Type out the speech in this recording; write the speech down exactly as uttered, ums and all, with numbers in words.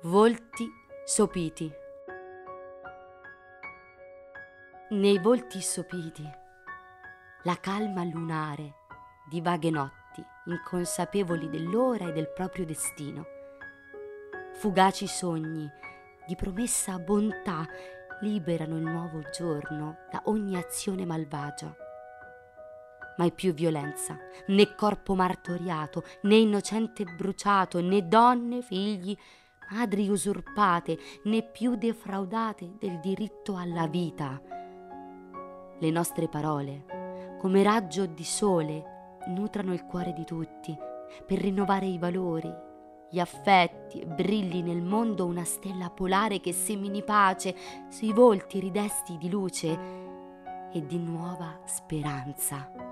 Volti sopiti. Nei volti sopiti, la calma lunare di vaghe notti, inconsapevoli dell'ora e del proprio destino. Fugaci sogni di promessa bontà liberano il nuovo giorno da ogni azione malvagia. Mai più violenza, né corpo martoriato, né innocente bruciato, né donne, figli, madri usurpate, né più defraudate del diritto alla vita. Le nostre parole, come raggio di sole, nutrano il cuore di tutti per rinnovare i valori, gli affetti e brilli nel mondo una stella polare che semini pace sui volti ridesti di luce e di nuova speranza.